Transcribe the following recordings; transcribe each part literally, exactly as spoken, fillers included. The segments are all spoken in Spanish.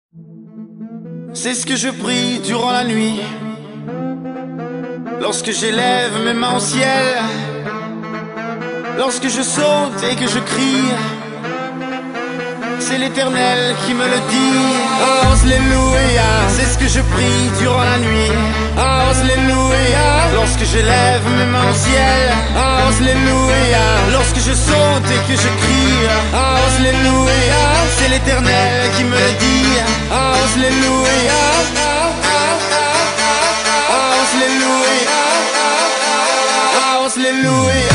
C'est ce que je prie durant la nuit, lorsque j'élève mes mains au ciel, lorsque je saute et que je crie. C'est l'Éternel qui me le dit. Alléluia. C'est ce que je prie durant la nuit. Alléluia. Lorsque j'élève mes mains au ciel. Alléluia. Lorsque je saute et que je crie. Alléluia. C'est l'Éternel qui me le dit. Alléluia. Alléluia. Alléluia.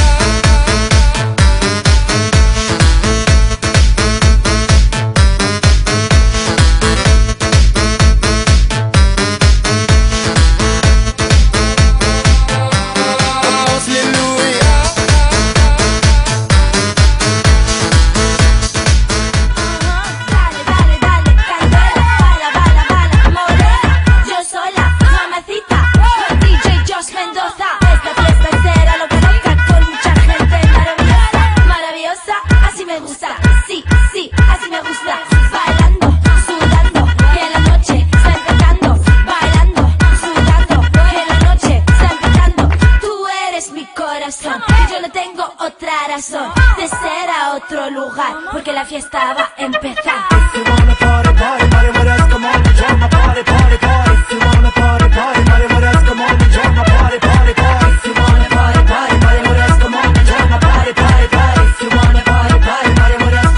Yo no tengo otra razón de ser a otro lugar, porque la fiesta va a empezar. If you wanna party, party, party with us, come on, join my party, party, party. If you wanna party, party, party with us, come on, join my party, party, party. If you wanna party, party, party with us, come on, join my party, party, party. If you wanna party, party, party with us.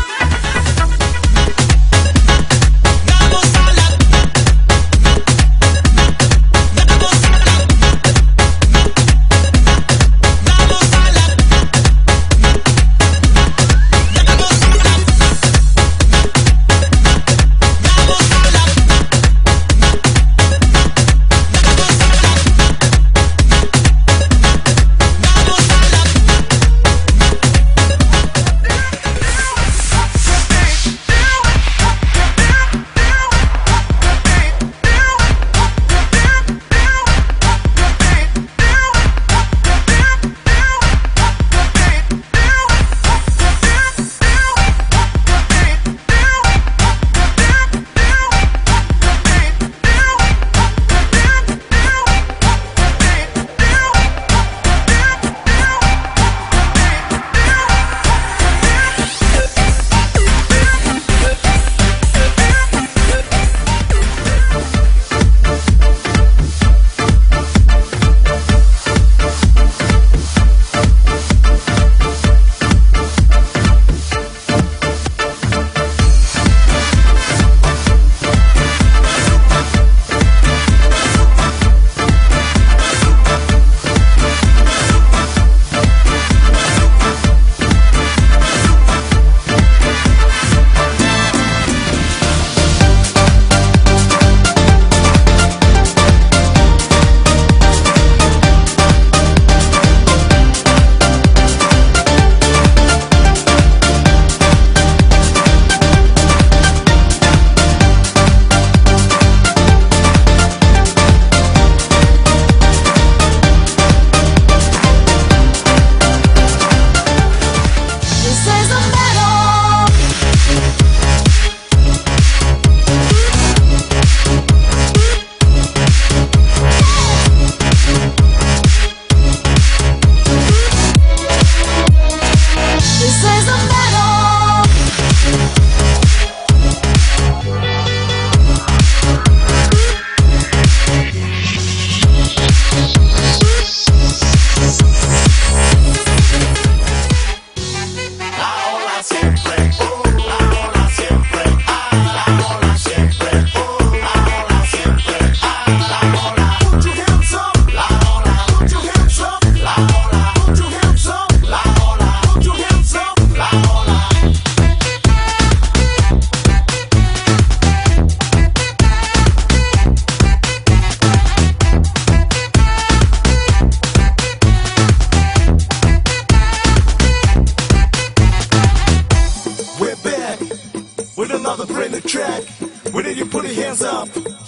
With another brand new track, when did you put your hands up?